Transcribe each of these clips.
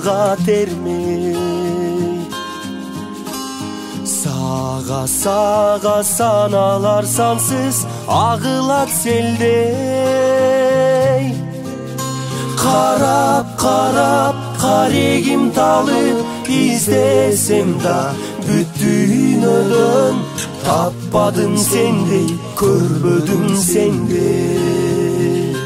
талгат эрмей. Сага саналар сансыз агылат селдей. Карап карегим талып издесем да бүт дүйнөдөн таппадым сендей, көрбөдүм сендей.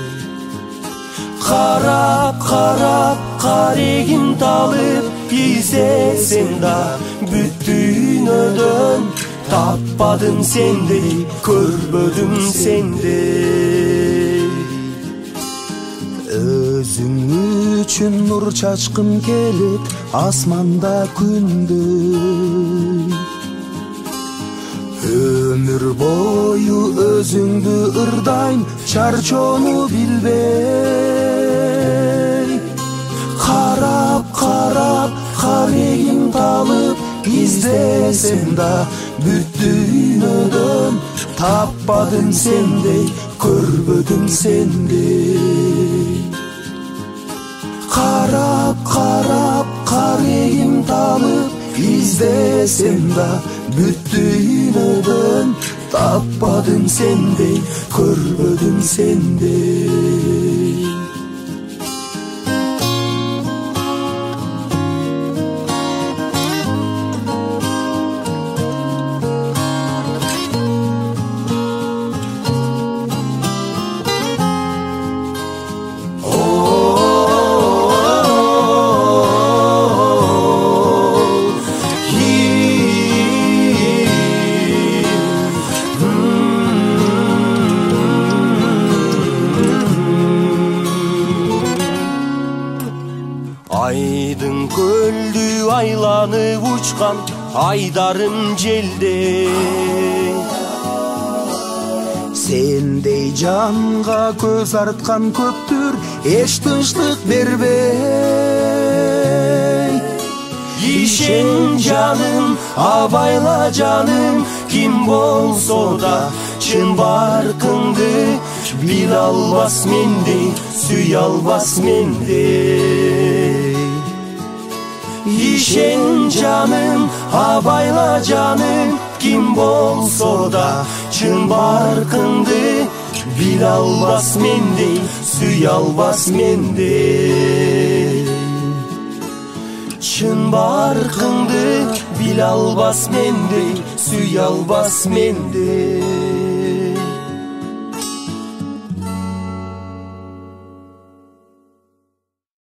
Карап карегим талып издесем да бүт дүйнөдөн таппадым сендей, көрбөдүм сендей. Өзүң үчүн нур чачкым келет асманда күндөй. Өмүр бою өзүңдү ырдайм, чарчоону билбей. Карап карегим талып издесем да бүт дүйнөдөн таппадым сендей, көрбөдүм сендей. Карап карегим талып издесем да бүт дүйнөдөн таппадым сендей, көрбөдүм сендей. Айдың көлдү айланып учкан айдарым желдей. Сендей жанга көз арткан көптүр эч тынчтык бербей. Ишен жаным, абайла жаным, ким болсо да чын баркыңды биле албас мендей, сүйө албас мендей. Ишен жаным, абайла жаным, ким болсо да чын баркыңды биле албас мендей, сүйө албас мендей. Чын баркыңды биле албас мендей, сүйө албас мендей.